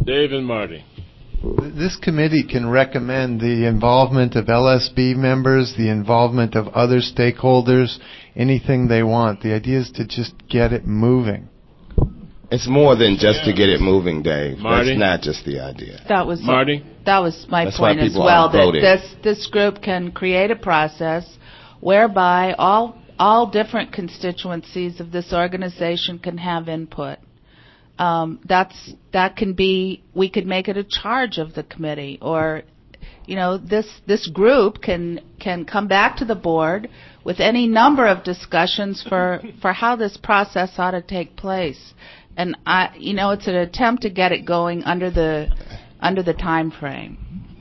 Dave and Marty. This committee can recommend the involvement of LSB members, the involvement of other stakeholders, anything they want. The idea is to just get it moving. It's more than just to get it moving, Dave. Marty? That's not just the idea. That was Marty? That was my That's point why as people well. aren't That voting. this group can create a process whereby all different constituencies of this organization can have input. That can be, we could make it a charge of the committee, or this group can come back to the board with any number of discussions for how this process ought to take place. And it's an attempt to get it going under the time frame.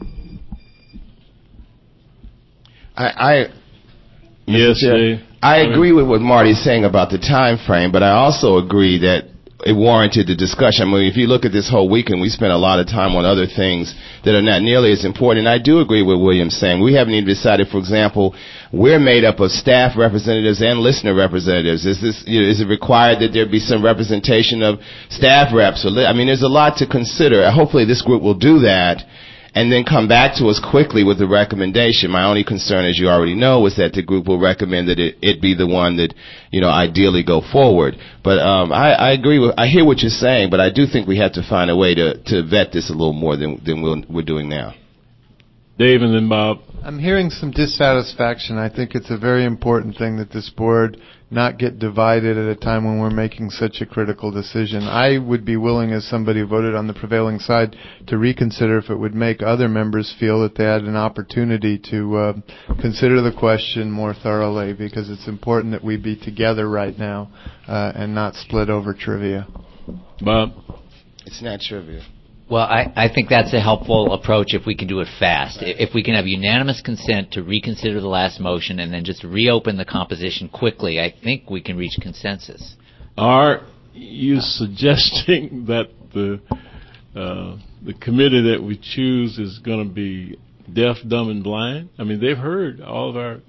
Yes, Dave. I agree with what Marty's saying about the time frame, but I also agree that it warranted the discussion. I mean, if you look at this whole weekend, we spent a lot of time on other things that are not nearly as important. And I do agree with William's saying. We haven't even decided, for example, we're made up of staff representatives and listener representatives. Is it required that there be some representation of staff reps? I mean, there's a lot to consider. Hopefully this group will do that and then come back to us quickly with the recommendation. My only concern, as you already know, is that the group will recommend that it be the one that, ideally go forward. But I agree I hear what you're saying, but I do think we have to find a way to vet this a little more than we're doing now. Dave and then Bob. I'm hearing some dissatisfaction. I think it's a very important thing that this board not get divided at a time when we're making such a critical decision. I would be willing, as somebody who voted on the prevailing side, to reconsider if it would make other members feel that they had an opportunity to consider the question more thoroughly, because it's important that we be together right now and not split over trivia. Bob? It's not trivia. Well, I think that's a helpful approach if we can do it fast. If we can have unanimous consent to reconsider the last motion and then just reopen the composition quickly, I think we can reach consensus. Are you suggesting that the committee that we choose is going to be deaf, dumb, and blind? I mean, they've heard all of our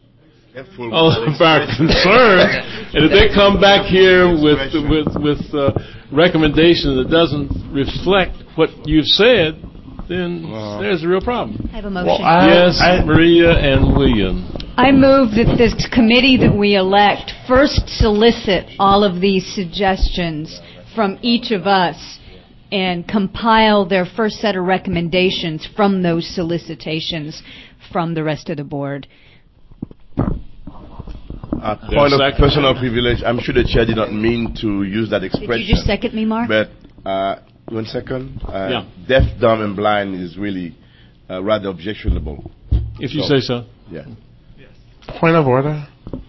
concerns, and if they come back here with recommendation that doesn't reflect what you've said, then there's a real problem. I have a motion. Yes, Maria and William. I move that this committee that we elect first solicit all of these suggestions from each of us and compile their first set of recommendations from those solicitations from the rest of the board. Point of personal privilege. I'm sure the chair did not mean to use that expression. Did you just second me, Mark? But 1 second. Deaf, dumb, and blind is really rather objectionable. If you say so. Yeah. Point of order.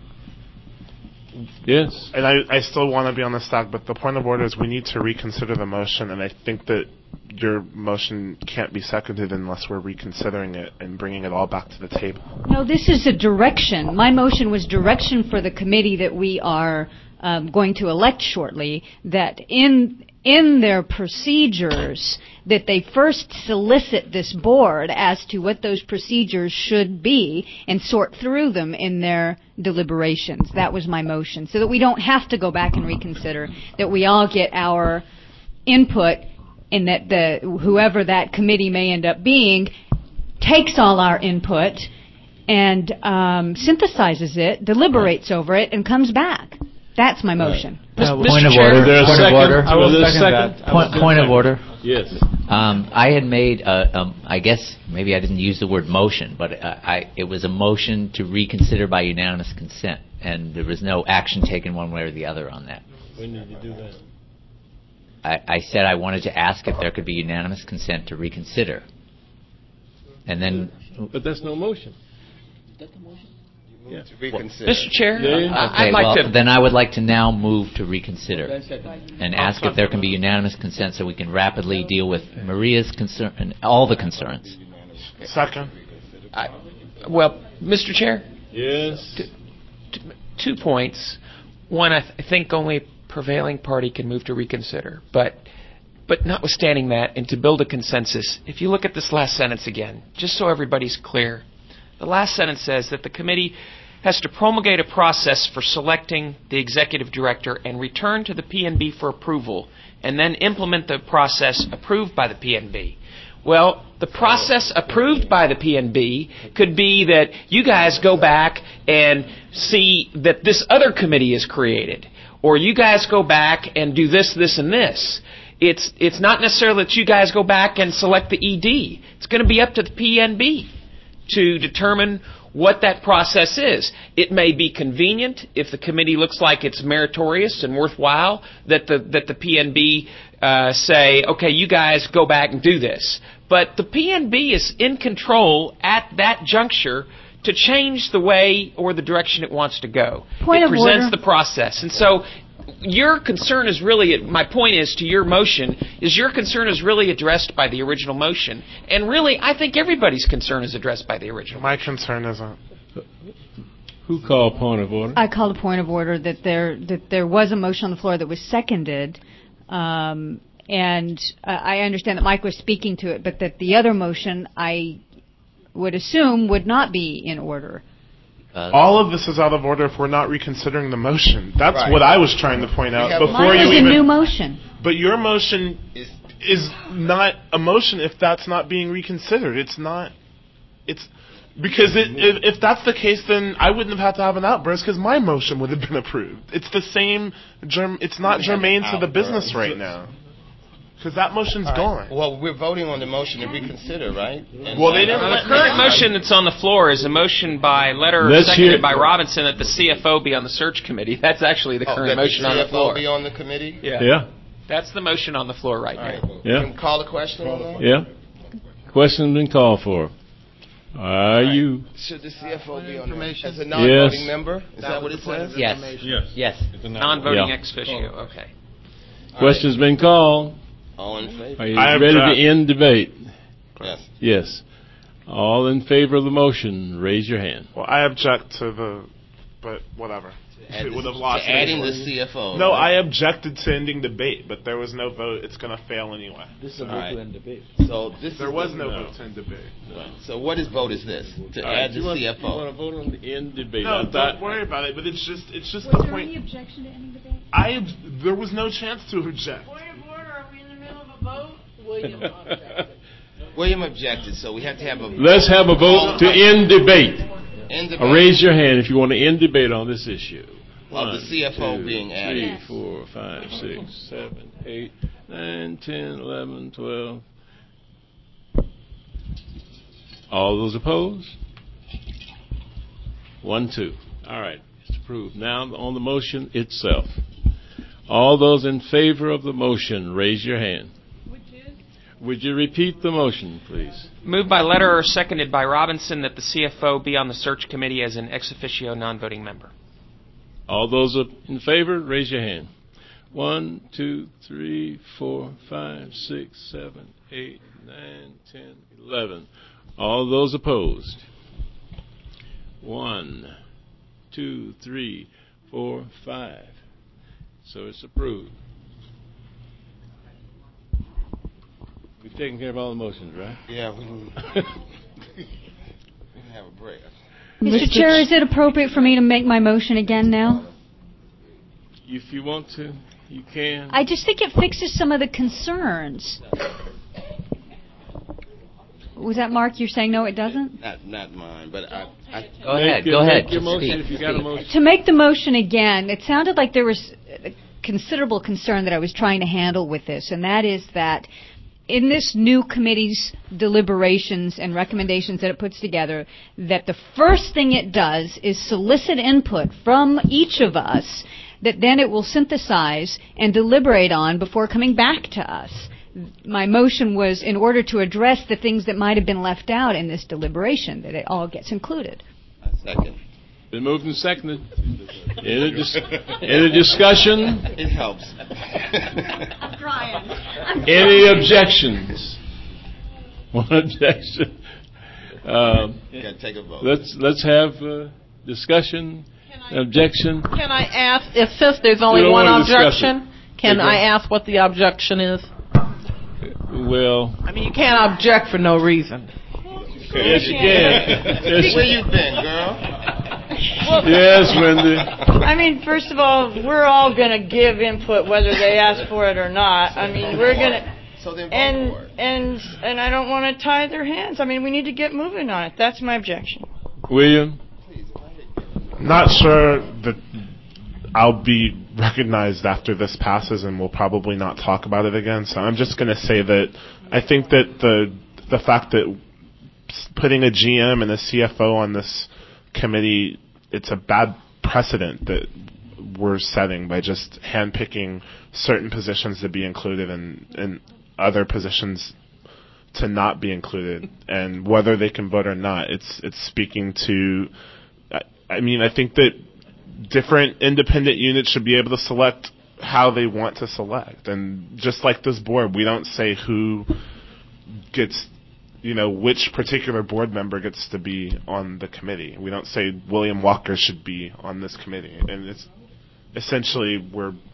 Yes. And I still want to be on the stack, but the point of order is we need to reconsider the motion, and I think that your motion can't be seconded unless we're reconsidering it and bringing it all back to the table. No, this is a direction. My motion was direction for the committee that we are going to elect shortly, that in their procedures, that they first solicit this board as to what those procedures should be and sort through them in their deliberations. That was my motion, so that we don't have to go back and reconsider, that we all get our input, and that whoever that committee may end up being takes all our input and synthesizes it, deliberates over it, and comes back. That's my motion. Point of order. Point of order. Yes. I had made, I guess maybe I didn't use the word motion, but it was a motion to reconsider by unanimous consent, and there was no action taken one way or the other on that. When did you do that? I said I wanted to ask if there could be unanimous consent to reconsider. And then... But that's no motion. Is that the motion? Yeah. To reconsider. Mr. Chair, I'd like to... Then I would like to now move to reconsider and ask if there can be unanimous consent so we can rapidly deal with Maria's concern and all the concerns. Second. Well, Mr. Chair? Yes? 2 points. One, I think only prevailing party can move to reconsider. But notwithstanding that, and to build a consensus, if you look at this last sentence again, just so everybody's clear, the last sentence says that the committee has to promulgate a process for selecting the executive director and return to the PNB for approval, and then implement the process approved by the PNB. Well, the process approved by the PNB could be that you guys go back and see that this other committee is created, or you guys go back and do this, this, and this. It's not necessarily that you guys go back and select the ED. It's going to be up to the PNB to determine what that process is. It may be convenient if the committee looks like it's meritorious and worthwhile that the PNB say, okay, you guys go back and do this. But the PNB is in control at that juncture to change the way or the direction it wants to go. It presents the process. And so your concern is really, my point is to your motion, is your concern is really addressed by the original motion. And really, I think everybody's concern is addressed by the original. My concern isn't. Who called point of order? I called a point of order that there was a motion on the floor that was seconded, and I understand that Mike was speaking to it, but that the other motion, I would assume, would not be in order. All of this is out of order if we're not reconsidering the motion. That's what I was trying to point out before Mine you was even. a new motion. But your motion is not a motion if that's not being reconsidered. It's not. It's because if that's the case, then I wouldn't have had to have an outburst because my motion would have been approved. It's the same. It's not germane to the business right now. Because that motion's gone. Well, we're voting on the motion to reconsider, right? And well, they didn't. The current motion that's on the floor is a motion by letter seconded by Robinson that the CFO be on the search committee. That's actually the current motion on the floor. The CFO be on the committee? Yeah. That's the motion on the floor right now. Yeah. Can call the question on that? Yeah. Question's been called for. You? Should the CFO be on there as a non-voting member? Is that what it says? Yes. Non-voting ex officio. Okay. Question's been called. All in favor? Are you ready to end debate? Yes. Yes. All in favor of the motion, raise your hand. Well, I object to but whatever. It would have lost. Adding the CFO. No, I objected to ending debate, but there was no vote. It's going to fail anyway. This is a vote to end debate. So there was no vote to end debate. Right. So what vote is this? To add the CFO. You want to vote on the end debate? No, don't worry about it. But it's just the point. Was there any objection to ending debate? There was no chance to object. William objected, so we have to have a. Let's have a vote to end debate. End debate. Raise your hand if you want to end debate on this issue. Of the CFO being added. 3, 4, 5, 6, 7, 8, 9, 10, 11, 12. All those opposed? 1, 2. All right, it's approved. Now on the motion itself. All those in favor of the motion, raise your hand. Would you repeat the motion, please? Moved by letter or seconded by Robinson that the CFO be on the search committee as an ex officio non-voting member. All those in favor, raise your hand. 1, 2, 3, 4, 5, 6, 7, 8, 9, 10, 11. All those opposed? 1, 2, 3, 4, 5. So it's approved. We've taken care of all the motions, right? Yeah, we can have a break. Mr. Chair, is it appropriate for me to make my motion again now? If you want to, you can. I just think it fixes some of the concerns. Was that Mark? You're saying no, it doesn't? Not mine, but Go ahead. Make your motion if you got a motion. To make the motion again, it sounded like there was a considerable concern that I was trying to handle with this, and that is that in this new committee's deliberations and recommendations that it puts together, that the first thing it does is solicit input from each of us that then it will synthesize and deliberate on before coming back to us. My motion was in order to address the things that might have been left out in this deliberation, that it all gets included. Second. Been moved and seconded. In a discussion? It helps. I'm trying. Any objections? One objection. Gotta take a vote. Let's have discussion. Objection. Can I ask, since there's only one objection, can I ask what the objection is? Well, I mean, you can't object for no reason. Yes, you can. Where you been, girl? Yes, Wendy. I mean, first of all, we're all going to give input whether they ask for it or not. I mean, we're going to... And I don't want to tie their hands. I mean, we need to get moving on it. That's my objection. William? Not sure that I'll be recognized after this passes, and we'll probably not talk about it again. So I'm just going to say that I think that the fact that putting a GM and a CFO on this committee, it's a bad precedent that we're setting by just handpicking certain positions to be included and other positions to not be included, and whether they can vote or not, it's speaking to. I mean, I think that different independent units should be able to select how they want to select, and just like this board, we don't say who gets, which particular board member gets to be on the committee. We don't say William Walker should be on this committee, and it's essentially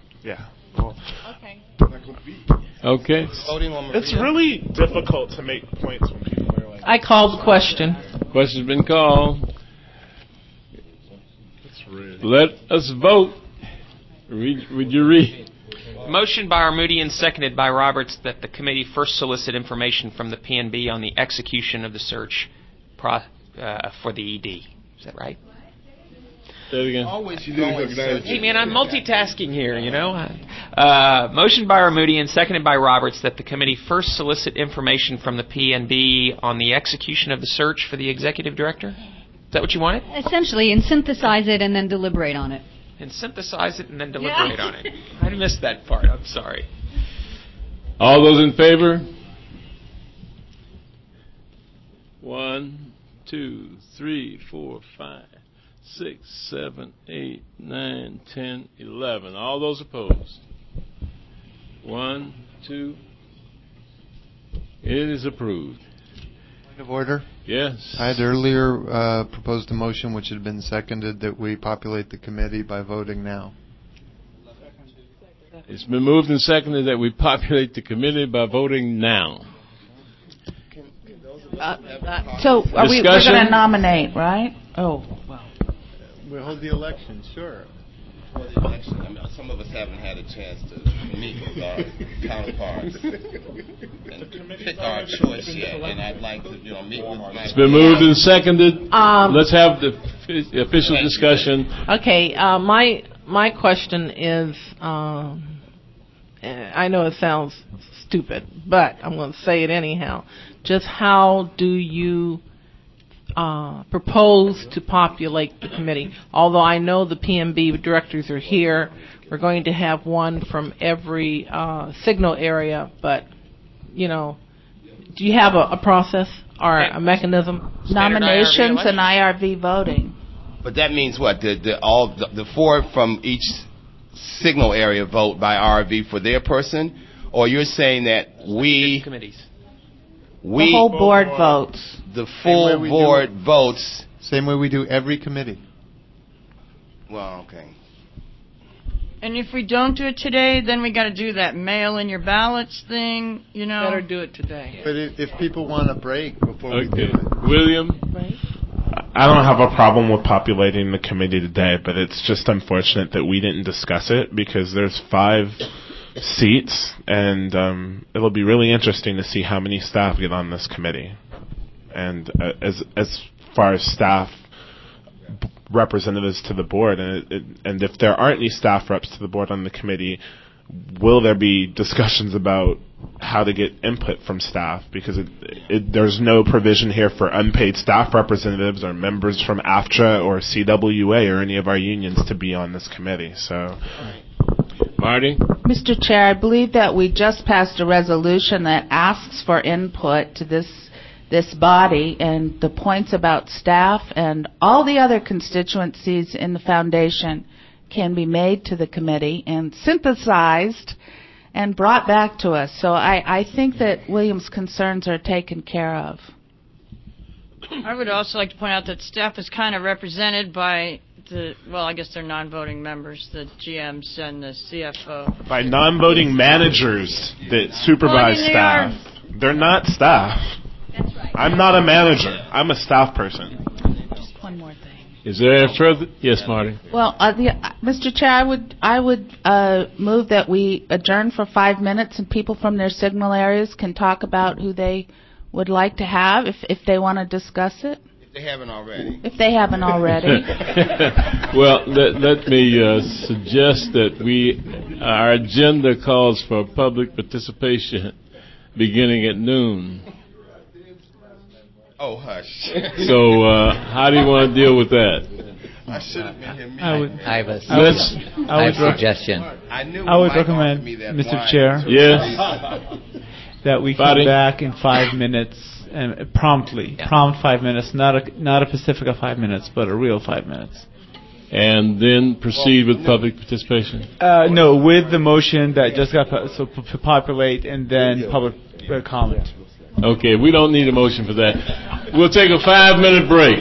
Okay. It's really difficult to make points when people are like... I called the question. Question's been called. Let us vote. Would you read? Motion by Armutian, seconded by Roberts, that the committee first solicit information from the PNB on the execution of the search for the ED. Is that right? Say it again. Hey, man, I'm multitasking here, Motion by Armutian, seconded by Roberts, that the committee first solicit information from the PNB on the execution of the search for the executive director. Is that what you wanted? Essentially, and synthesize it and then deliberate on it. And synthesize it and then deliberate on it. I missed that part. I'm sorry. All those in favor? 1, 2, 3, 4, 5, 6, 7, 8, 9, 10, 11. All those opposed? 1, 2. It is approved. Point of order? Yes. I had earlier proposed a motion which had been seconded that we populate the committee by voting now. It's been moved and seconded that we populate the committee by voting now. So we're going to nominate, right? Oh, well. We'll hold the election, sure. For the election, some of us haven't had a chance to meet with our counterparts and pick our choice yet, and I'd like to, meet with my... It's been moved and seconded. Let's have the official discussion. Okay, my question is, I know it sounds stupid, but I'm going to say it anyhow. Just how do you propose to populate the committee? Although I know the PNB directors are here, we're going to have one from every signal area, but, do you have a process or a mechanism? Nominations and IRV voting. But that means what? The 4 from each signal area vote by IRV for their person? Or you're saying that we... committees. The whole board votes. The full board votes. Same way we do every committee. Well, okay. And if we don't do it today, then we got to do that mail in your ballots thing, Better do it today. But if people want a break before we do it. William? I don't have a problem with populating the committee today, but it's just unfortunate that we didn't discuss it because there's 5 seats, and it'll be really interesting to see how many staff get on this committee. And as far as staff representatives to the board, and if there aren't any staff reps to the board on the committee, will there be discussions about how to get input from staff? Because there's no provision here for unpaid staff representatives or members from AFTRA or CWA or any of our unions to be on this committee. So, Marty? Mr. Chair, I believe that we just passed a resolution that asks for input to this body, and the points about staff and all the other constituencies in the foundation can be made to the committee and synthesized and brought back to us. So I think that William's concerns are taken care of. I would also like to point out that staff is kind of represented by I guess they're non-voting members, the GMs and the CFO. By non-voting managers that supervise staff. They're not staff. That's right. I'm not a manager. I'm a staff person. Just one more thing. Is there further? Yes, Marty. Well, Mr. Chair, I would move that we adjourn for 5 minutes, and people from their signal areas can talk about who they would like to have if they want to discuss it. If they haven't already. If they haven't already. Well, let me suggest that our agenda calls for public participation beginning at noon. Oh, hush. So, how do you want to deal with that? I should have been here. I have a suggestion. I would recommend, Mr. Chair, that we come back in 5 minutes and promptly, prompt 5 minutes, not a Pacifica 5 minutes, but a real 5 minutes. And then proceed with public participation? No, with the motion that just got populate and then public comment. Okay, we don't need a motion for that. We'll take a 5-minute break.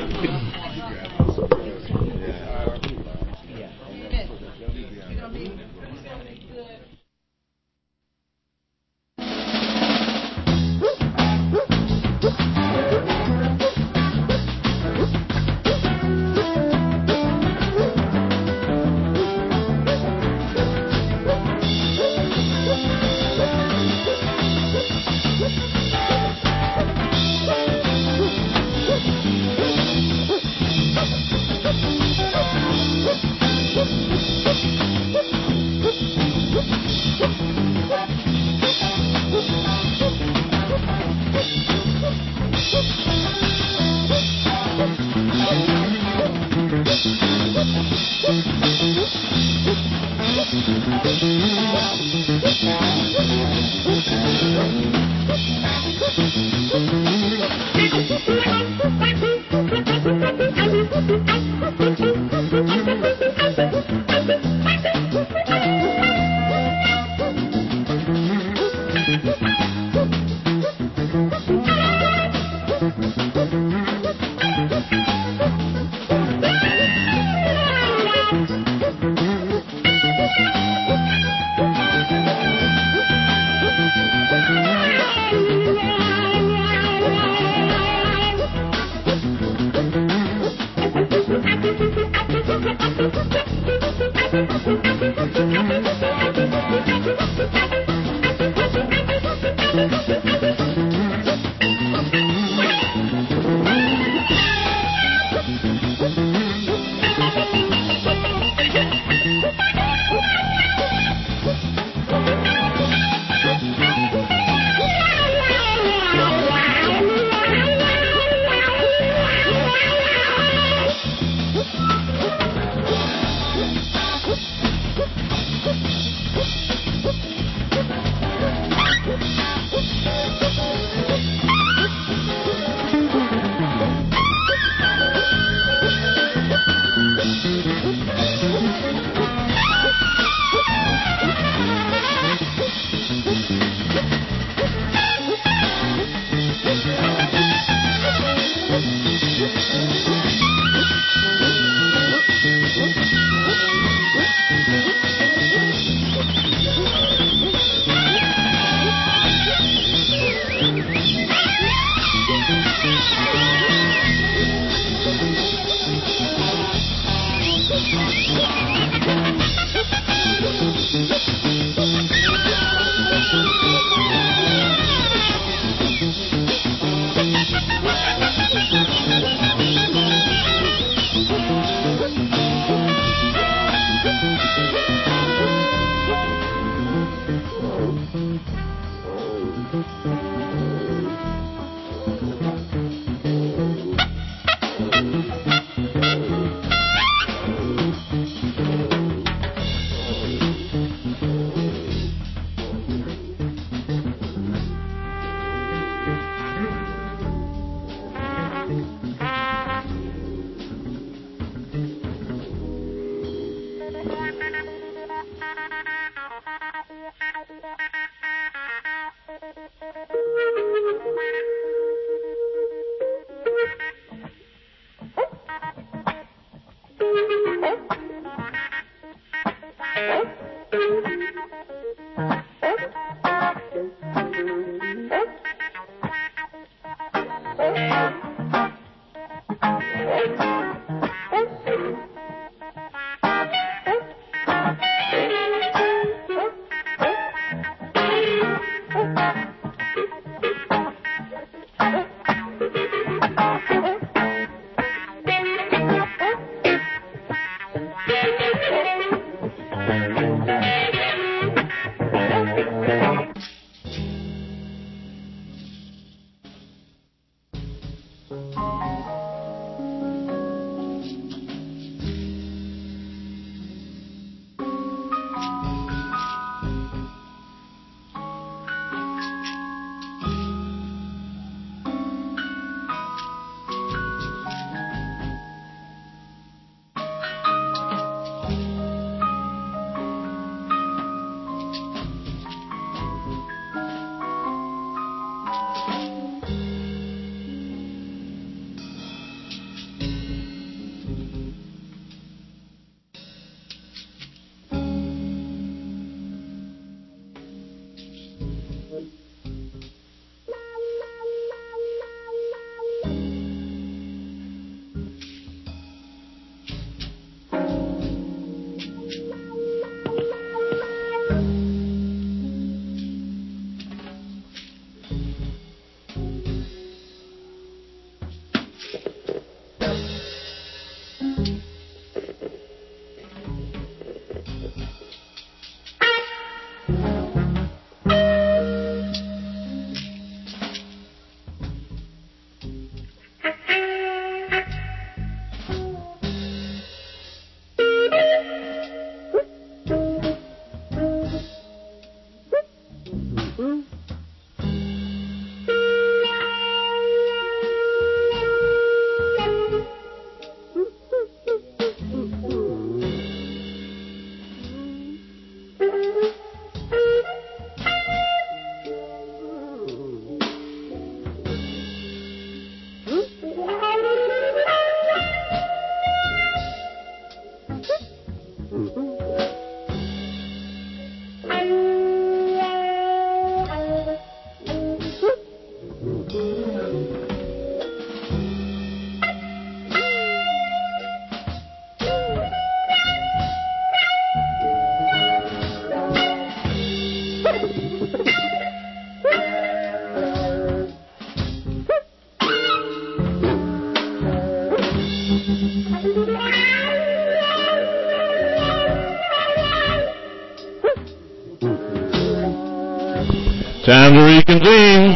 Time to reconvene.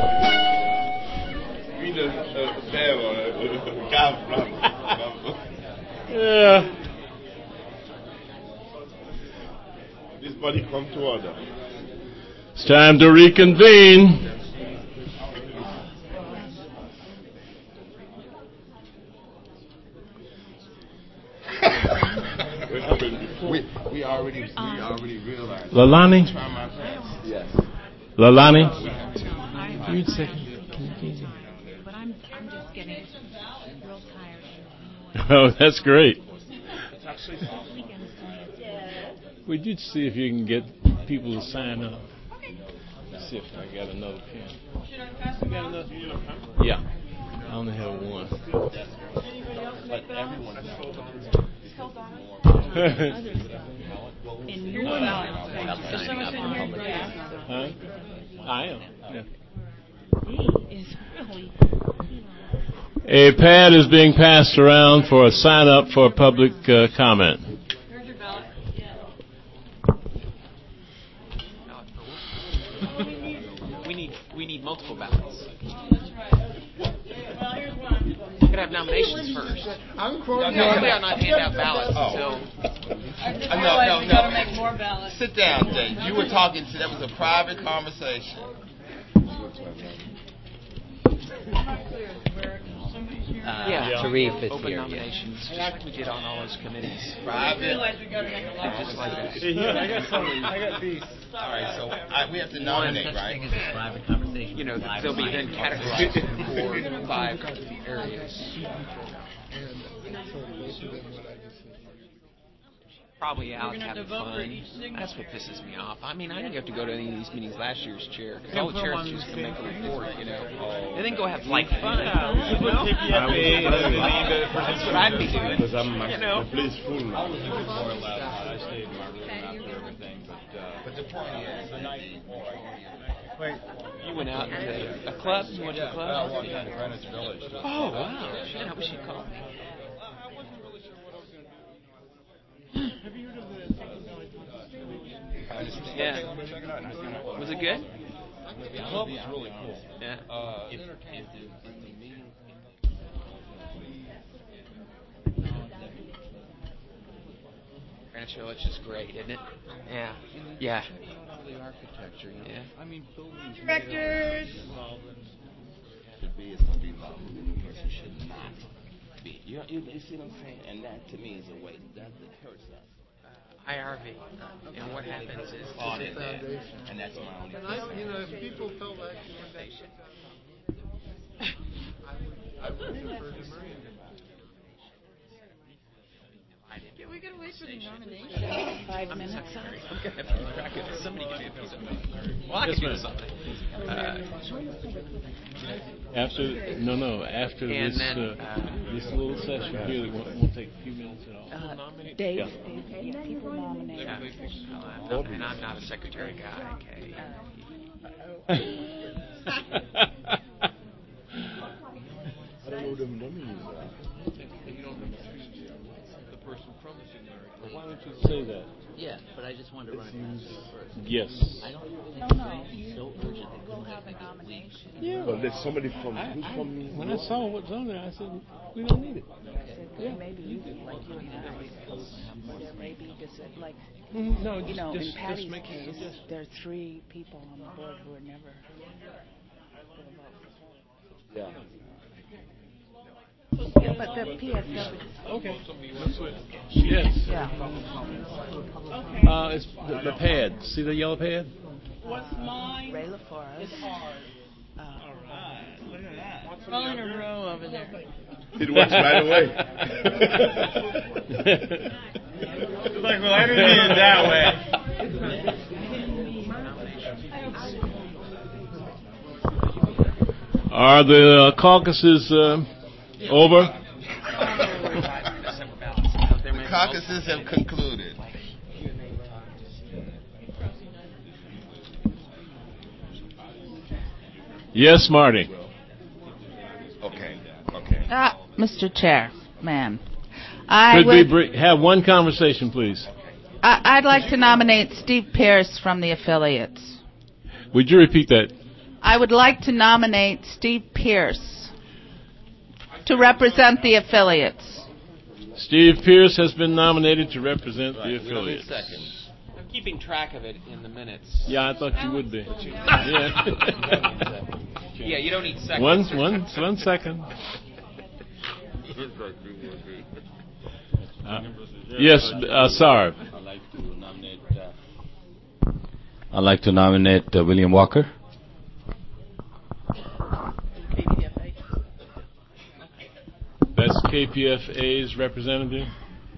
Yeah. This body come to order. It's time to reconvene. We already realized. Lalani? Yes. Lalani? Wait a second. But I'm just getting real tired. Oh, that's great. We did see if you can get people to sign up. Let's see if I got another pen. You got another? Yeah. I only have one. But everyone has Huh? I am. Yeah. A pad is being passed around for a sign up for public comment. We need multiple ballots. We could have nominations first. We are not hand out ballots until. No. Gotta make more ballots. Sit down, Dave. You were talking to. That was a private conversation. Sharif is open here. nominations, just like we did on all those committees. Private. I realize we got to make a lot. Just like that. I got these. All right, so we have to nominate, right? You know, they'll be then categorized in 4 or 5 areas. Probably out having fun. That's what pisses me off. I mean, I didn't have to go to any of these meetings last year's chair because all the chairs just come make a report, you know. And then go have like fun. That's what I'd be doing. Because you know. The place full now. I stayed in my room after everything, but the party is the night before. Wait, you went out to a club? You went to a club? I walked into Greenwich Village. Oh, wow. Shit, I wish you'd called me. Have you heard of the Yeah. Was it good? The club was really cool. Yeah. Greenwich Village is great, isn't it? Yeah. Yeah. The architecture. Yeah. I mean, buildings. Directors. Should be, it's going to be love. It should not be. You see what I'm saying? And that to me is a waste. That hurts us. IRV. And what happens is Audit that, and that's my only. If people felt like I would prefer to Maria. We're going to wait for the nomination. 5 minutes. I'm going to have to keep track of this. Somebody give me a piece of paper. Well, I can do something. After this this little session here that won't take a few minutes at all. Dave, Yeah. people nominate. And I'm not a secretary guy. Okay. I don't know them nominees are. The person from the signatory. Why don't you say that? Yeah, but I just wanted to run it past you first. Yes. I don't think it's so urgent that we'll have a nomination. Yeah. Well, there's somebody from When I saw what's on there, I said, we don't need it. Yeah. Maybe you could, like you and I, there may be just like, No, you know, just in Patty's make case, there are 3 people on the board who are never going to vote. Yeah. Yeah, but the PSW. Okay. Yes. Yeah. It's the pad. See the yellow pad? What's mine? Ray LaForest. It's hard. All right. Look at that. We're all in a row over there. It works right away. Like, well, I didn't mean it that way. Are the caucuses over? The caucuses have concluded. Yes, Marty. Okay. Mr. Chairman, Could we have one conversation, please? I'd like to nominate Steve Pierce from the affiliates. Would you repeat that? I would like to nominate Steve Pierce to represent the affiliates. Steve Pierce has been nominated to represent the affiliates. I'm keeping track of it in the minutes. Yeah, I thought you would be. Yeah, you don't need seconds. One second. Yes, Sarb. I'd like to nominate William Walker. That's KPFA's representative.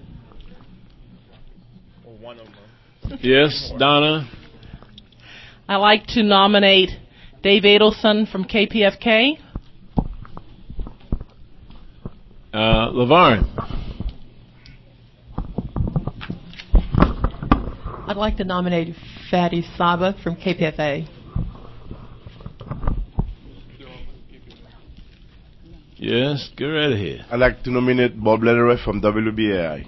Or one of them. Yes, Donna. I like to nominate Dave Adelson from KPFK. LaVarn. I'd like to nominate Fatty Saba from KPFA. Yes, go right ahead. I'd like to nominate Bob Lederer from WBAI.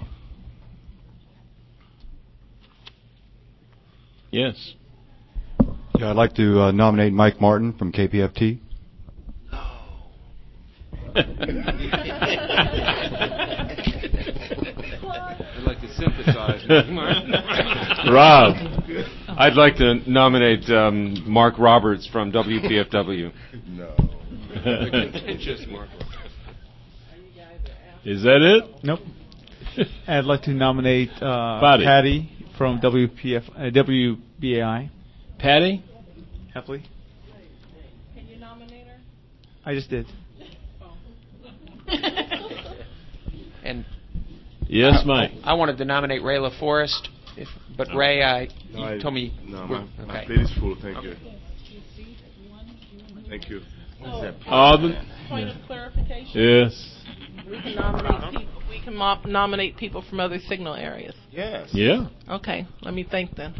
Yes. Yeah, I'd like to nominate Mike Martin from KPFT. I'd like to sympathize with Martin. Rob. I'd like to nominate Mark Roberts from WPFW. No. Contentious Mark. Is that it? Nope. I'd like to nominate Patty from WBAI. Patty? Heffley. Can you nominate her? I just did. And yes, Mike. I wanted to nominate Ray LaForest, but Ray, you told me. No, my plate is full. Thank you. Thank you. Point of clarification. Yes. We can nominate people. We can nominate people from other signal areas. Yes. Yeah. Okay. Let me think then.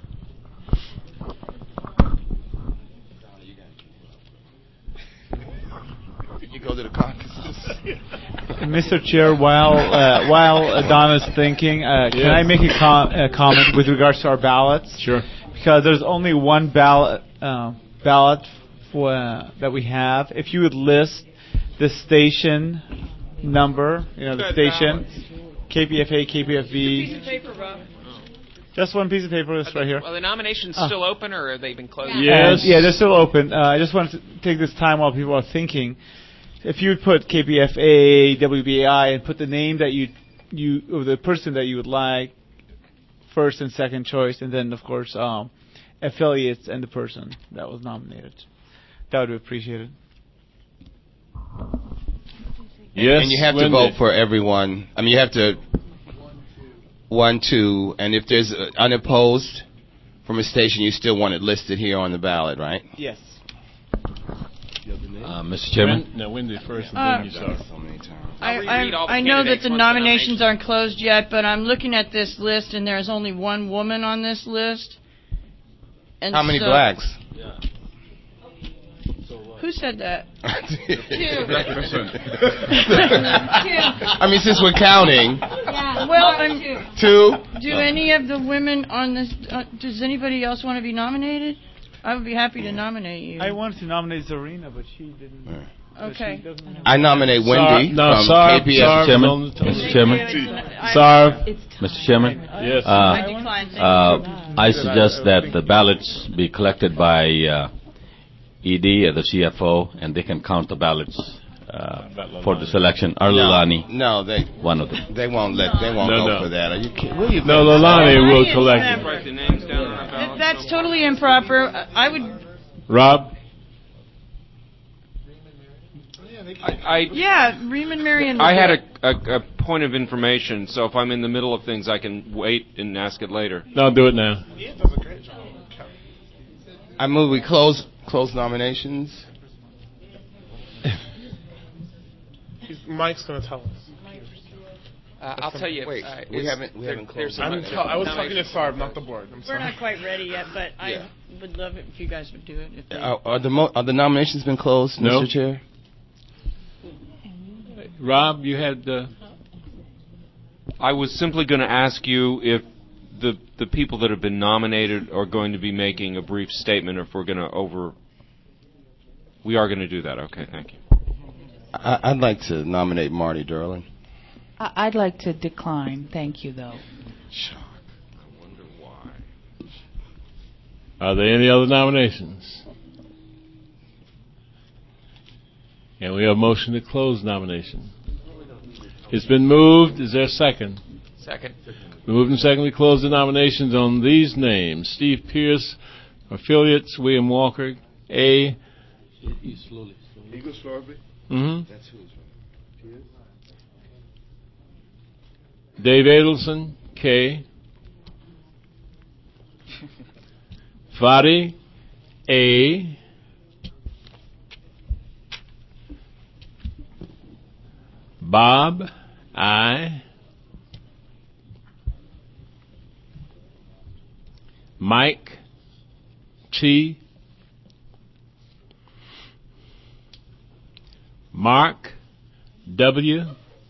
You go to the caucuses. Mr. Chair, while Donna's thinking, can I make a comment with regards to our ballots? Sure. Because there's only one ballot for that we have. If you would list the station number, the station, KPFA, KPFV. Piece of paper, Rob. Just one piece of paper, it's right here. Are the nominations still open, or have they been closed? Yes. Yeah, they're still open. I just wanted to take this time while people are thinking. If you would put KPFA, WBAI, and put the name that you or the person that you would like first and second choice, and then of course affiliates and the person that was nominated. That would be appreciated. Yes, and you have to vote for everyone. I mean, you have to 1, 2, and if there's unopposed from a station, you still want it listed here on the ballot, right? Yes. Mr. Chairman? No, Wendy first, and then you start. I know that the nominations aren't closed yet, but I'm looking at this list, and there's only one woman on this list. And how many blacks? Who said that? I mean, since we're counting. Yeah. Well, 2. Do any of the women on this? Does anybody else want to be nominated? I would be happy to nominate you. I wanted to nominate Zarina, but she didn't. Okay. I nominate Wendy from KPF. Mr. Chairman. Mr. Chairman. Yes. I suggest that the ballots be collected by ED or the CFO, and they can count the ballots for the selection. Or Lolani. No, one of them. They won't go for that. Are you kidding? No, Lolani will collect it. Write the names down on the ballot. That's totally improper. I would. Rob? Riemann Marion. I had a point of information, so if I'm in the middle of things, I can wait and ask it later. No, do it now. Ian does a great job. I move we close nominations. Mike's going to tell us. I'll tell you. Wait, we haven't closed. I was talking to Sarb, not the board. I'm We're sorry. not quite ready yet, but I would love it if you guys would do it. If Are the nominations been closed, No. Mr. Chair? Rob, you had. I was simply going to ask you if the people that have been nominated are going to be making a brief statement, or if we're going to We are going to do that. Okay, thank you. I'd like to nominate Marty Derlin. I'd like to decline. Thank you, though. I wonder why. Are there any other nominations? And we have a motion to close nomination. It's been moved. Is there a second? Second. Moved and second. We close the nominations on these names: Steve Pierce, affiliates, William Walker, A. Slowly. Eagle Sorby? Mm-hmm. That's who's Pierce? Dave Adelson, K. Fadi, A. Bob, I. Mike, T. Mark, W.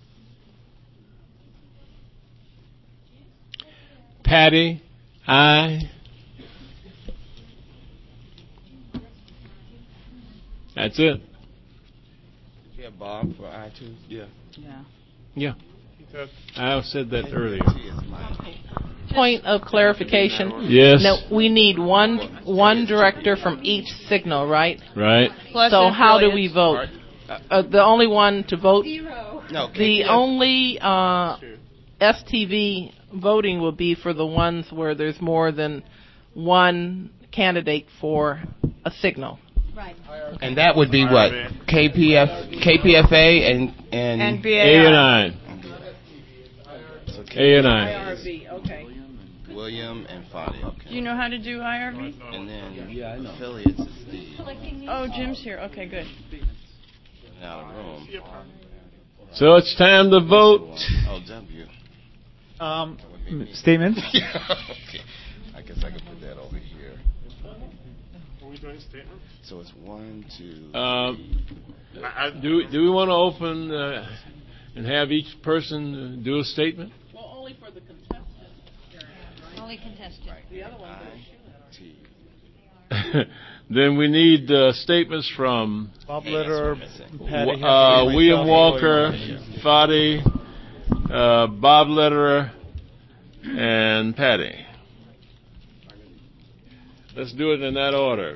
Patty, I. That's it. You have Bob for I too? Yeah. Yeah. I said that earlier. Point of clarification. Yes. Now, we need one director from each signal, right? Right. Plus so how do affiliates. we vote? The only one to vote? No. The only STV voting will be for the ones where there's more than one candidate for a signal. Right. And that would be what? KPFA and BAI. A and I. A and I. IRB, okay. William and Fadi. Okay. Do you know how to do IRB? And then affiliates is the Oh, Jim's here. Okay, good. now room. So it's time to vote. Oh, W. Statement? Okay. I guess I can put that over here. Are we doing statements? So it's 1, 2. Do we want to open and have each person do a statement? Well, only for the contestant. Only contestant. The other one. Then we need statements from Bob Lederer, Patty William Walker, Fadi, Bob Lederer, and Patty. Let's do it in that order.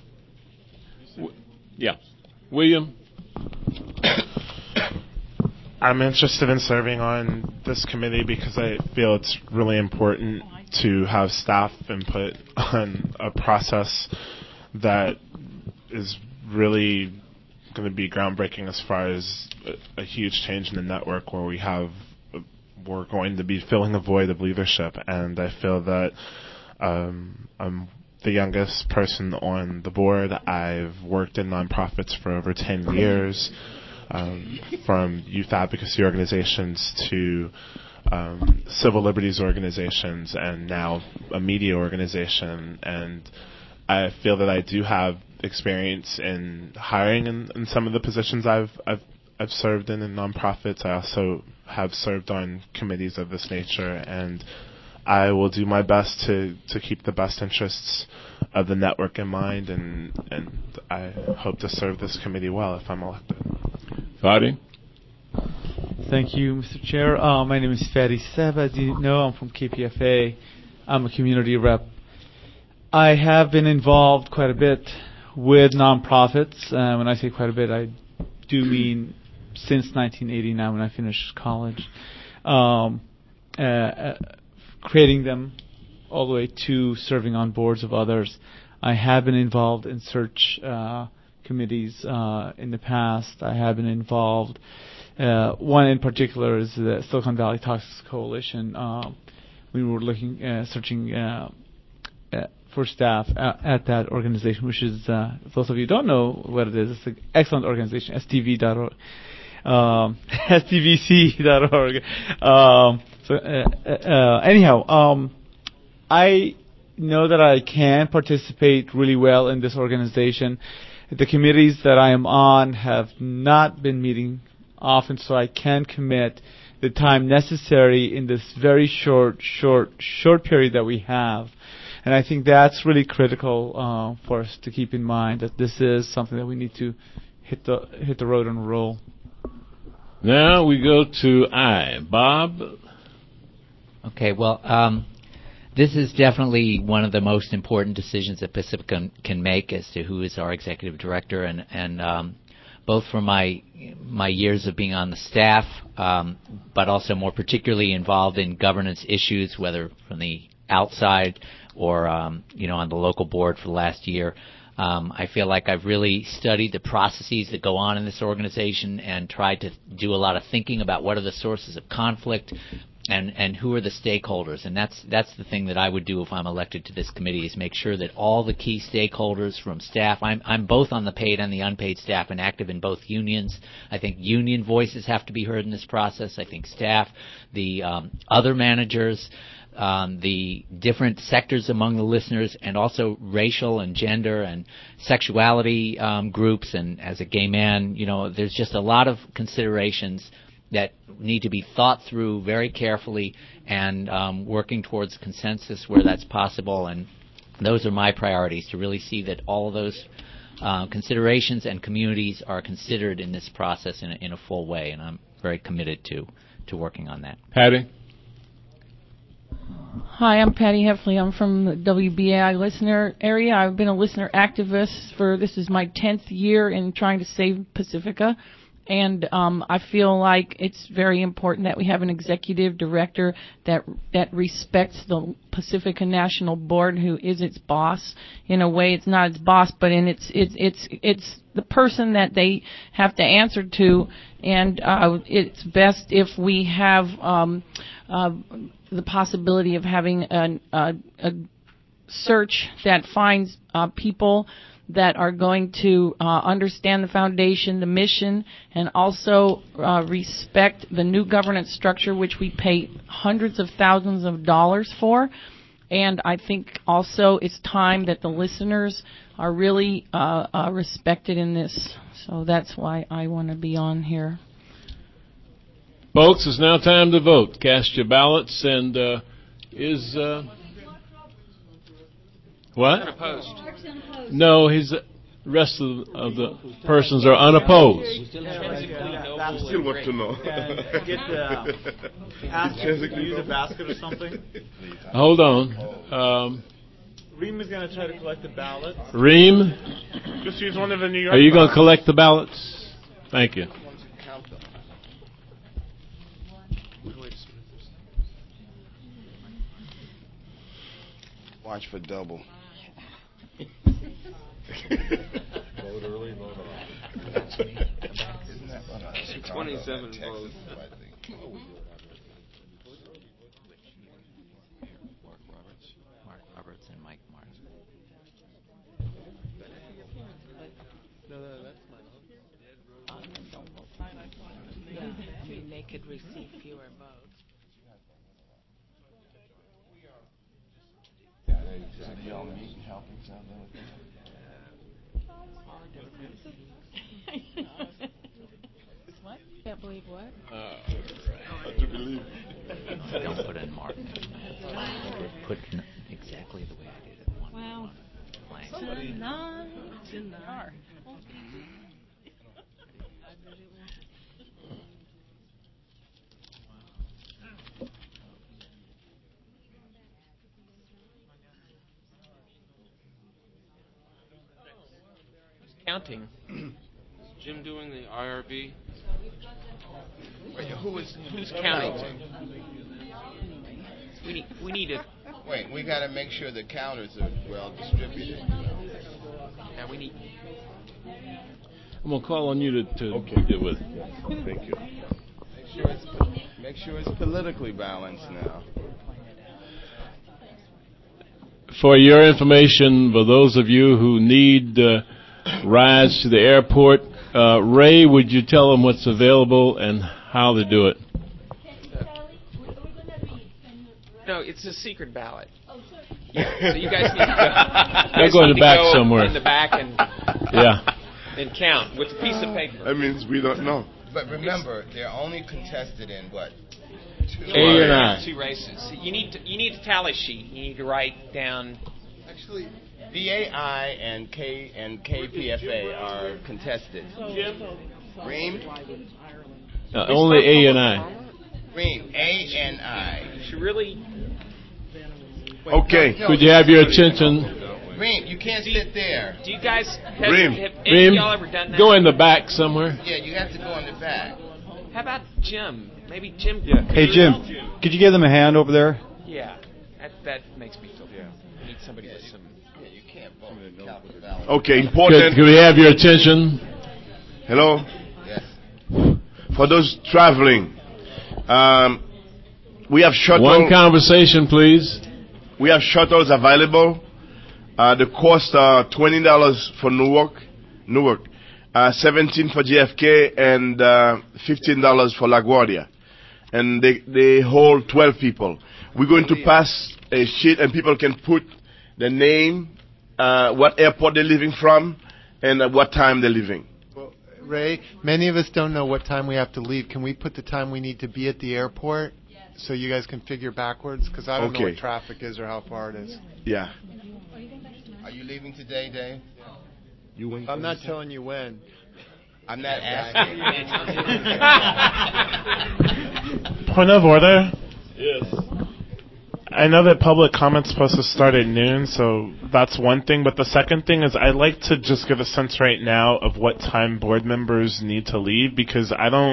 Yeah. William? I'm interested in serving on this committee because I feel it's really important to have staff input on a process that is really going to be groundbreaking as far as a huge change in the network, where we're going to be filling a void of leadership. And I feel that I'm the youngest person on the board. I've worked in nonprofits for over 10 years, from youth advocacy organizations to civil liberties organizations, and now a media organization. And I feel that I do have experience in hiring in some of the positions I've served in nonprofits. I also have served on committees of this nature, and I will do my best to keep the best interests of the network in mind, and I hope to serve this committee well if I'm elected. Fadi? Thank you, Mr. Chair. My name is Fadi Seba. As you know, I'm from KPFA. I'm a community rep. I have been involved quite a bit with nonprofits. When I say quite a bit, I do mean since 1989 when I finished college. Creating them all the way to serving on boards of others. I have been involved in search committees in the past. I have been involved. One in particular is the Silicon Valley Toxics Coalition. We were searching for staff at that organization, which is, for those of you who don't know what it is, it's an excellent organization, STV.org. STVC.org. Anyhow, I know that I can participate really well in this organization. The committees that I am on have not been meeting often, so I can commit the time necessary in this very short period that we have. And I think that's really critical for us to keep in mind, that this is something that we need to hit the road and roll. Now we go to Bob. Okay, well, this is definitely one of the most important decisions that Pacifica can make as to who is our executive director, and both from my years of being on the staff, but also more particularly involved in governance issues, whether from the outside or on the local board for the last year. I feel like I've really studied the processes that go on in this organization and tried to do a lot of thinking about what are the sources of conflict and who are the stakeholders. And that's the thing that I would do if I'm elected to this committee, is make sure that all the key stakeholders from staff, I'm both on the paid and the unpaid staff and active in both unions. I think union voices have to be heard in this process. I think staff, the other managers, the different sectors among the listeners, and also racial and gender and sexuality groups. And as a gay man, there's just a lot of considerations that need to be thought through very carefully, and working towards consensus where that's possible. And those are my priorities, to really see that all of those considerations and communities are considered in this process in a full way. And I'm very committed to working on that. Patty? Hi, I'm Patty Heffley. I'm from the WBAI listener area. I've been a listener activist this is my 10th year in trying to save Pacifica. And I feel like it's very important that we have an executive director that respects the Pacifica National Board, who is its boss. In a way, it's not its boss, but it's the person that they have to answer to. And it's best if we have the possibility of having a search that finds people that are going to understand the foundation, the mission, and also respect the new governance structure, which we pay hundreds of thousands of dollars for. And I think also it's time that the listeners are really respected in this. So that's why I want to be on here. Folks, it's now time to vote. Cast your ballots, and what? Unopposed. No, the rest of the persons are unopposed. Still want to know. Ask to use a basket or something. Hold on. Reem is going to try to collect the ballots. Reem? Just use one of the New York. Are you going to collect the ballots? Thank you. March for double. Vote early, vote often. Isn't that what 27 votes. Mark Roberts and Mike Martin. No, that's mine. I mean, they could receive fewer votes. Yeah, they all meet and help each other. What? Can't believe what? To believe. Don't put in Mark. Put exactly the way I did it. Wow. Blank. Tonight. Counting. Is Jim doing the IRB? Wait, who's counting? We need to. Wait, we got to make sure the counters are well distributed. Yeah, we need. I'm gonna call on you to get with it. Thank you. Make sure it's politically balanced now. For your information, for those of you who need rides to the airport, Ray, would you tell them what's available and how to do it? No, it's a secret ballot. Yeah, so you guys need to go. They'll go in the back somewhere. In the back and count with a piece of paper. That means we don't know. But remember, they're only contested in what? A and I. 2 races. You need a tally sheet. You need to write down. Actually, VAI and KPFA are contested. Ream? Only A and I. Ream, A and I. You should really. Okay. Could you have your attention? Reem, you can't sit there. Do you guys have Reem, any of y'all ever done that? go in the back somewhere. Yeah, you have to go in the back. How about Jim? Maybe Jim. Yeah. Hey, Jim, could you give them a hand over there? Yeah, that makes me feel good. We need somebody with some. Yeah, you can't vote. Okay, important. Could we have your attention? Hello? Yes. For those traveling, we have shuttles. One conversation, please. We have shuttles available. The cost are $20 for Newark, $17 for JFK, and $15 for LaGuardia. And they hold 12 people. We're going to pass a sheet, and people can put the name, what airport they're leaving from, and at what time they're leaving. Well, Ray, many of us don't know what time we have to leave. Can we put the time we need to be at the airport so you guys can figure backwards? Because I don't know what traffic is or how far it is. Yeah. Are you leaving today, Dave? I'm not telling you when. I'm not asking. Point of order. Yes. I know that public comment's supposed to start at noon, so that's one thing. But the second thing is I'd like to just get a sense right now of what time board members need to leave, because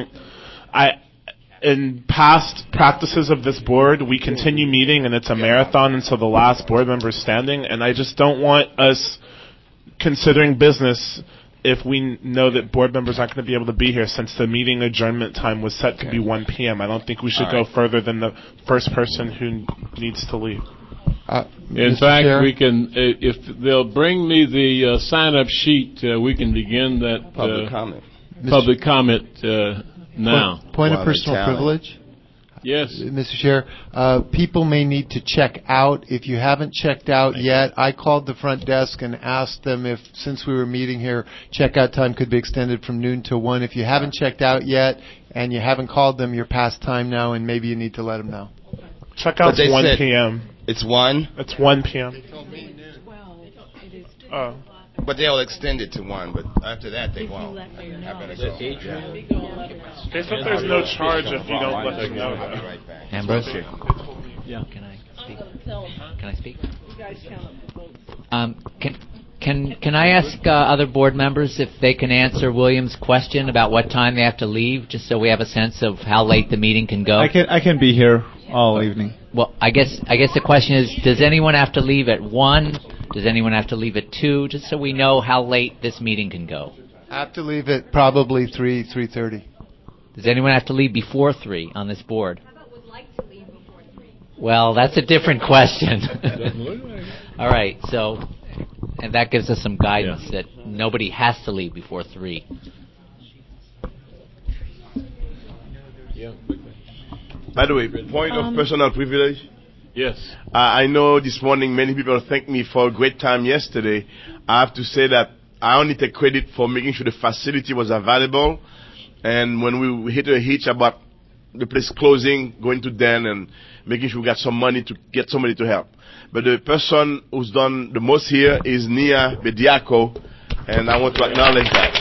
in past practices of this board, we continue meeting and it's a marathon until the last board member is standing, and I just don't want us considering business if we know that board members aren't going to be able to be here, since the meeting adjournment time was set to be 1 p.m. I don't think we should go further than the first person who needs to leave. In fact, we can, if they'll bring me the sign-up sheet, we can begin that public comment. Now. Point of personal privilege? Yes. Mr. Chair, people may need to check out. If you haven't checked out yet, I called the front desk and asked them if, since we were meeting here, checkout time could be extended from noon to 1. If you haven't checked out yet and you haven't called them, you're past time now, and maybe you need to let them know. Checkout's 1 p.m. It's 1? It's 1 p.m. They told me noon. Oh. But they'll extend it to 1, but after that they won't. I better go. They said there's no charge if you don't let them know. Ambrose? Yeah. Can I speak? Can I ask other board members if they can answer William's question about what time they have to leave, just so we have a sense of how late the meeting can go? I can be here all evening. Well, I guess the question is, does anyone have to leave at 1? Does anyone have to leave at 2? Just so we know how late this meeting can go. I have to leave at probably 3:30. Does anyone have to leave before 3 on this board? How about would like to leave before 3? Well, that's a different question. All right, so, and that gives us some guidance that nobody has to leave before 3. By the way, point of personal privilege. Yes. I know this morning many people thanked me for a great time yesterday. I have to say that I only take credit for making sure the facility was available. And when we hit a hitch about the place closing, going to Den and making sure we got some money to get somebody to help. But the person who's done the most here is Nia Bediako, and I want to acknowledge that.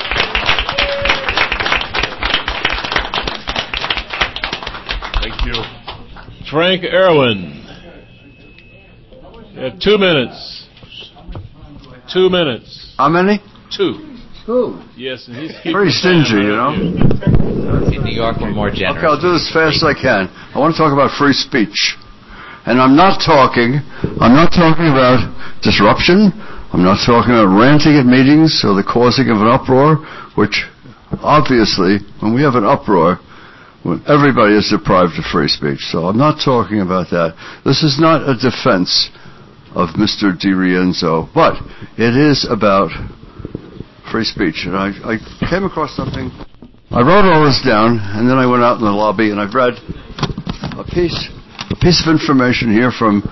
Thank you. Frank Irwin. You have 2 minutes. 2 minutes. How many? 2. 2. Yes, and he's pretty stingy, you know. In New York, we're more generous. Okay, I'll do this as fast as I can. I want to talk about free speech. And I'm not talking about disruption. I'm not talking about ranting at meetings or the causing of an uproar, which obviously, when we have an uproar, when everybody is deprived of free speech. So I'm not talking about that. This is not a defense of Mr. DiRienzo, but it is about free speech. And I came across something. I wrote all this down, and then I went out in the lobby and I read a piece of information here from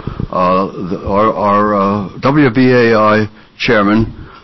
our WBAI chairman,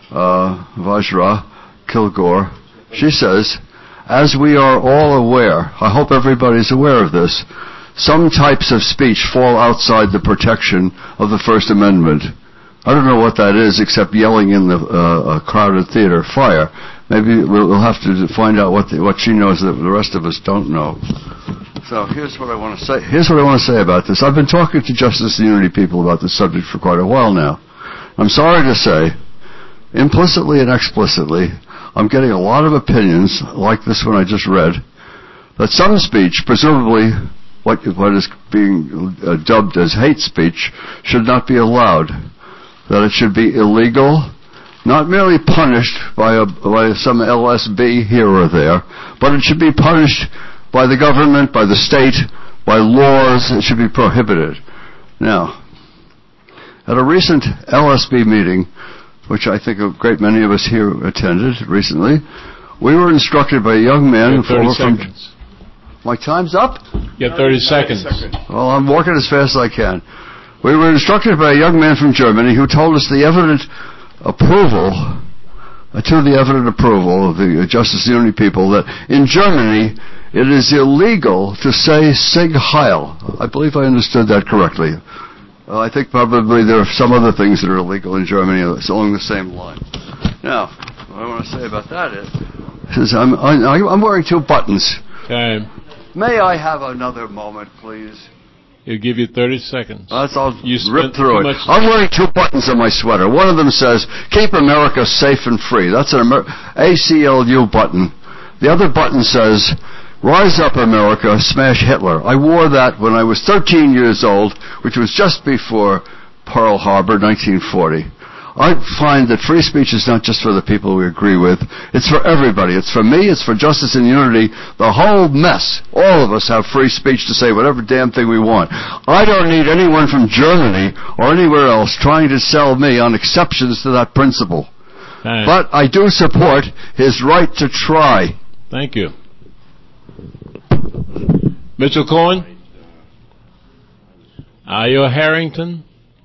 Vajra Kilgore. She says, as we are all aware, I hope everybody's aware of this, some types of speech fall outside the protection of the First Amendment. I don't know what that is, except yelling in the crowded theater, fire. Maybe we'll have to find out what she knows that the rest of us don't know. So here's what I want to say. Here's what I want to say about this. I've been talking to Justice and Unity people about this subject for quite a while now. I'm sorry to say, implicitly and explicitly, I'm getting a lot of opinions, like this one I just read, that some speech, presumably what is being dubbed as hate speech, should not be allowed. That it should be illegal, not merely punished by some LSB here or there, but it should be punished by the government, by the state, by laws. It should be prohibited. Now, at a recent LSB meeting, which I think a great many of us here attended recently, we were instructed by a young man from... My time's up? You have 30 seconds. Well, I'm walking as fast as I can. We were instructed by a young man from Germany who told us the evident approval of the Justice and Unity people, that in Germany it is illegal to say Sieg Heil. I believe I understood that correctly. I think probably there are some other things that are illegal in Germany along the same line. Now, what I want to say about that is I'm wearing 2 buttons. Time. May I have another moment, please? He'll give you 30 seconds. I'll rip through it. I'm wearing 2 buttons on my sweater. One of them says, keep America safe and free. That's an ACLU button. The other button says, rise up America, smash Hitler. I wore that when I was 13 years old, which was just before Pearl Harbor, 1940. I find that free speech is not just for the people we agree with. It's for everybody. It's for me. It's for Justice and Unity. The whole mess. All of us have free speech to say whatever damn thing we want. I don't need anyone from Germany or anywhere else trying to sell me on exceptions to that principle. Thanks. But I do support his right to try. Thank you. Mitchell Cohen? Io Harrington?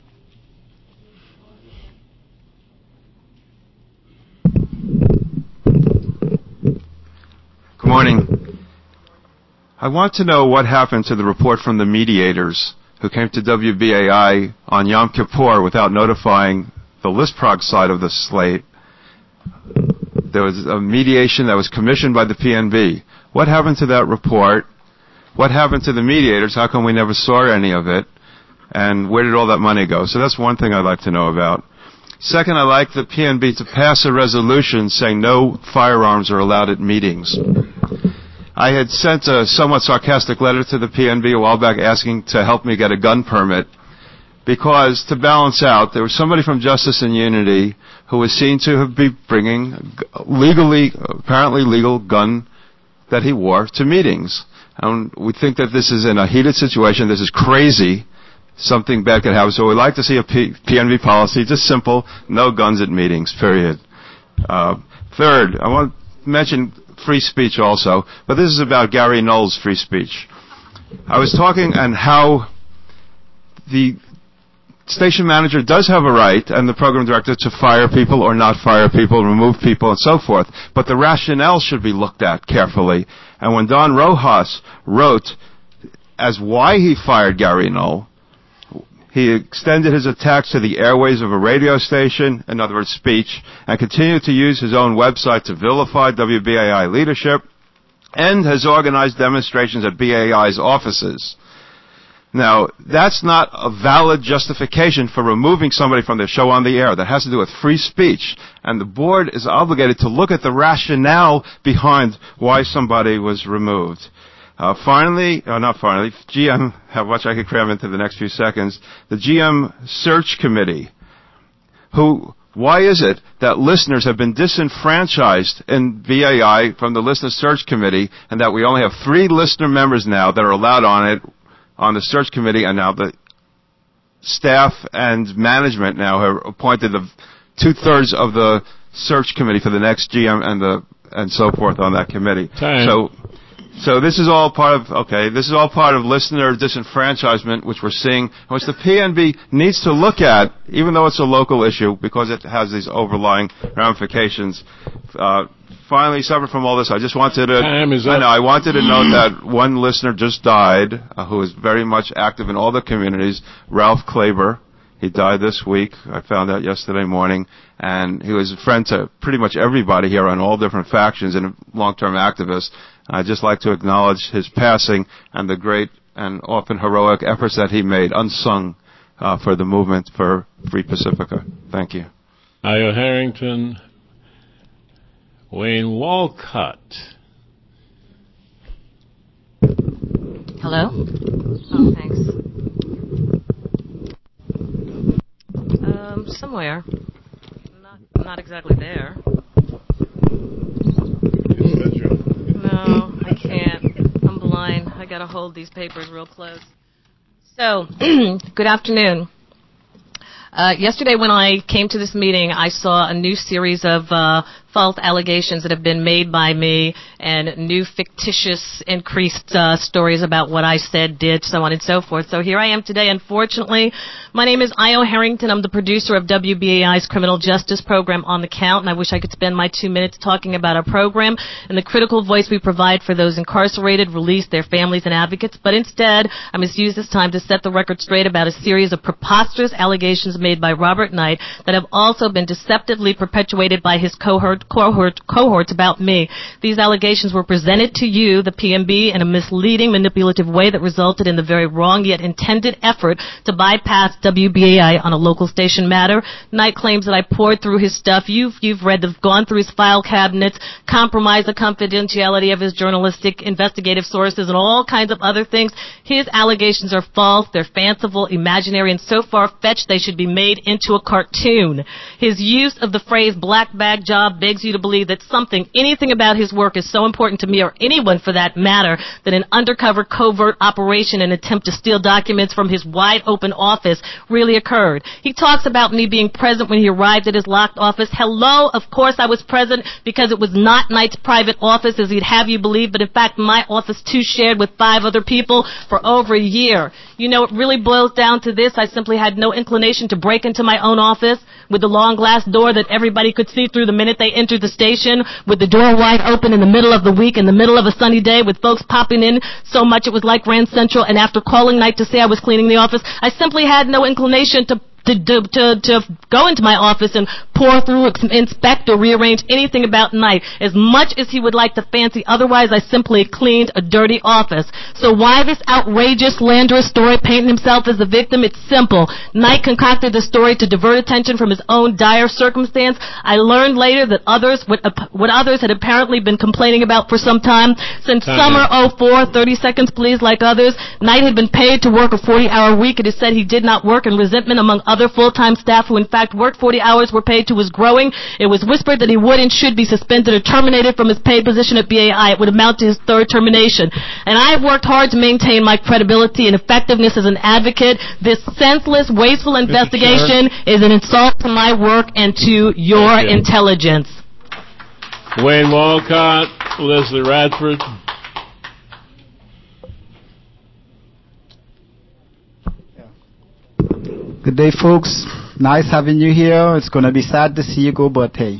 Good morning. I want to know what happened to the report from the mediators who came to WBAI on Yom Kippur without notifying the Listprog side of the slate. There was a mediation that was commissioned by the PNB. What happened to that report? What happened to the mediators? How come we never saw any of it? And where did all that money go? So that's one thing I'd like to know about. Second, I'd like the PNB to pass a resolution saying no firearms are allowed at meetings. I had sent a somewhat sarcastic letter to the PNB a while back asking to help me get a gun permit because, to balance out, there was somebody from Justice and Unity who was seen to be bringing apparently legal gun that he wore to meetings. And we think that this is in a heated situation. This is crazy. Something bad could happen. So we'd like to see a PNB policy, just simple, no guns at meetings, period. Third, I want to mention free speech also, but this is about Gary Knowles' free speech. I was talking and how the station manager does have a right, and the program director, to fire people or not fire people, remove people, and so forth. But the rationale should be looked at carefully. And when Don Rojas wrote as why he fired Gary Knowles, he extended his attacks to the airways of a radio station, in other words, speech, and continued to use his own website to vilify WBAI leadership, and has organized demonstrations at BAI's offices. Now, that's not a valid justification for removing somebody from their show on the air. That has to do with free speech. And the board is obligated to look at the rationale behind why somebody was removed. GM, how much I could cram into the next few seconds, the GM Search Committee, why is it that listeners have been disenfranchised in BAI from the Listener Search Committee, and that we only have 3 listener members now that are allowed on it, on the search committee, and now the staff and management now have appointed the 2/3 of the search committee for the next GM and so forth on that committee. Time. So this is all part of listener disenfranchisement, which we're seeing, which the PNB needs to look at, even though it's a local issue, because it has these overlying ramifications. Finally, separate from all this, I just wanted to I wanted to note that one listener just died, who is very much active in all the communities, Ralph Klaber. He died this week. I found out yesterday morning. And he was a friend to pretty much everybody here on all different factions and a long-term activist. I'd just like to acknowledge his passing and the great and often heroic efforts that he made, unsung, for the movement for Free Pacifica. Thank you. Io Harrington, Wayne Walcott. Hello? Oh, thanks. Somewhere. Not exactly there. No, I can't. I'm blind. I gotta hold these papers real close. So, good afternoon. Yesterday when I came to this meeting, I saw a new series of false allegations that have been made by me and new fictitious increased stories about what I said, did, so on and so forth. So here I am today, unfortunately. My name is Io Harrington. I'm the producer of WBAI's criminal justice program On the Count, and I wish I could spend my 2 minutes talking about our program and the critical voice we provide for those incarcerated, released, their families, and advocates. But instead, I must use this time to set the record straight about a series of preposterous allegations made by Robert Knight that have also been deceptively perpetuated by his cohorts about me. These allegations were presented to you, the PNB, in a misleading, manipulative way that resulted in the very wrong yet intended effort to bypass WBAI on a local station matter. Knight claims that I poured through his stuff. You've read, gone through his file cabinets, compromised the confidentiality of his journalistic investigative sources, and all kinds of other things. His allegations are false, they're fanciful, imaginary, and so far-fetched they should be made into a cartoon. His use of the phrase black bag job begs you to believe that anything about his work is so important to me, or anyone for that matter, that an undercover covert operation and attempt to steal documents from his wide open office really occurred. He talks about me being present when he arrived at his locked office. Hello, of course I was present, because it was not Knight's private office as he'd have you believe, but in fact my office too shared with 5 other people for over a year. You know, it really boils down to this. I simply had no inclination to break into my own office with the long glass door that everybody could see through the minute they entered the station, with the door wide open in the middle of the week, in the middle of a sunny day, with folks popping in so much it was like Grand Central. And after calling Knight to say I was cleaning the office, I simply had no inclination to to go into my office and pour through, inspect, or rearrange anything about Knight, as much as he would like to fancy. Otherwise, I simply cleaned a dirty office. So why this outrageous, slanderous story painting himself as the victim? It's simple. Knight concocted the story to divert attention from his own dire circumstance. I learned later that what others had apparently been complaining about for some time. Since summer 04, 30 seconds please, like others, Knight had been paid to work a 40-hour week. It is said he did not work, and resentment among other full-time staff who in fact worked 40 hours were paid to was growing. It was whispered that he would and should be suspended or terminated from his paid position at BAI. It would amount to his third termination. And I have worked hard to maintain my credibility and effectiveness as an advocate. This senseless, wasteful investigation is an insult to my work and to your intelligence. Wayne Walcott, Leslie Radford. Good day, folks. Nice having you here. It's going to be sad to see you go, but hey.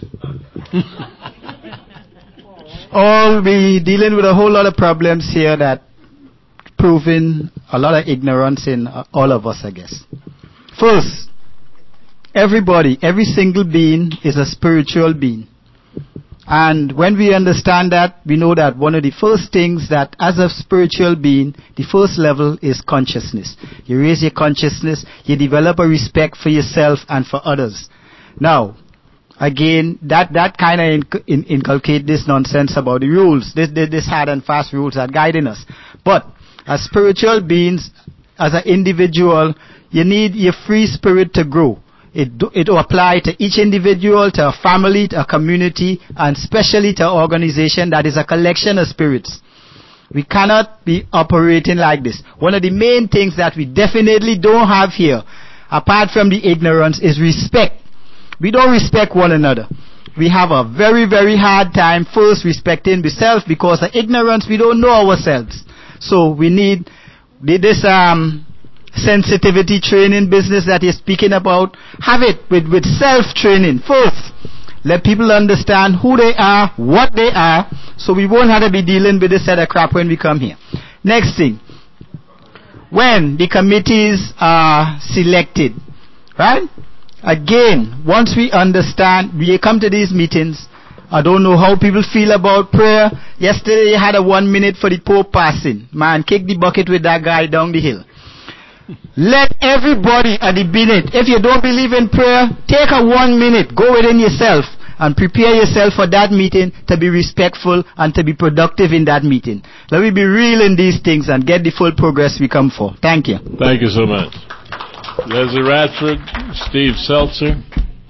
We're dealing with a whole lot of problems here that proving a lot of ignorance in all of us, I guess. First, everybody, every single being is a spiritual being. And when we understand that, we know that one of the first things that as a spiritual being, the first level is consciousness. You raise your consciousness, you develop a respect for yourself and for others. Now, again, that kind of inculcate this nonsense about the rules, this hard and fast rules that guiding us. But as spiritual beings, as an individual, you need your free spirit to grow. It will apply to each individual, to a family, to a community, and especially to an organization that is a collection of spirits. We cannot be operating like this. One of the main things that we definitely don't have here, apart from the ignorance, is respect. We don't respect one another. We have a very, very hard time first respecting ourselves because of ignorance. We don't know ourselves. So we need this sensitivity training business that you're speaking about. Have it with self-training first. Let people understand who they are, what they are, so we won't have to be dealing with this set of crap when we come here. Next thing, when the committees are selected, right? Again, once we understand, we come to these meetings. I don't know how people feel about prayer. Yesterday you had a 1 minute for the Pope passing. Man, kick the bucket with that guy down the hill. Let everybody at the minute, if you don't believe in prayer, take a 1 minute, go within yourself and prepare yourself for that meeting to be respectful and to be productive in that meeting. Let me be real in these things and get the full progress we come for. Thank you. Thank you so much. Leslie Radford, Steve Seltzer.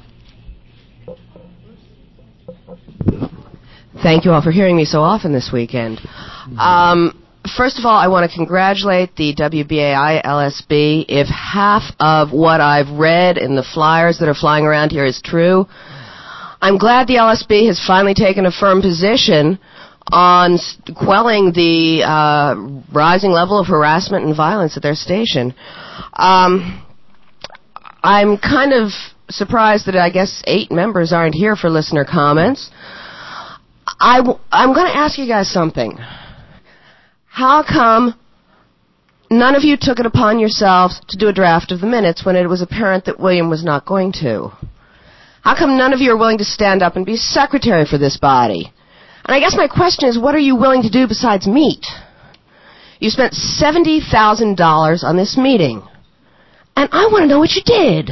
Thank you all for hearing me so often this weekend. First of all, I want to congratulate the WBAI LSB. If half of what I've read in the flyers that are flying around here is true, I'm glad the LSB has finally taken a firm position on quelling the rising level of harassment and violence at their station. I'm kind of surprised that I guess 8 members aren't here for listener comments. I'm going to ask you guys something. How come none of you took it upon yourselves to do a draft of the minutes when it was apparent that William was not going to? How come none of you are willing to stand up and be secretary for this body? And I guess my question is, what are you willing to do besides meet? You spent $70,000 on this meeting, and I want to know what you did.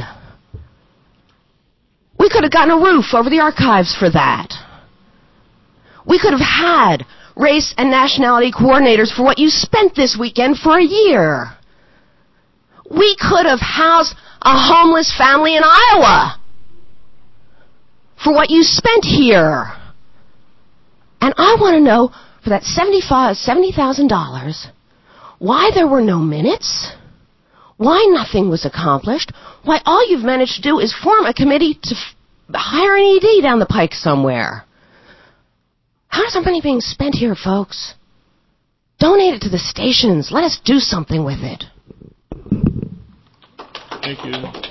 We could have gotten a roof over the archives for that. We could have had race and nationality coordinators for what you spent this weekend for a year. We could have housed a homeless family in Iowa for what you spent here. And I want to know, for that $70,000, why there were no minutes, why nothing was accomplished, why all you've managed to do is form a committee to hire an ED down the pike somewhere. How's our money being spent here, folks? Donate it to the stations. Let us do something with it. Thank you.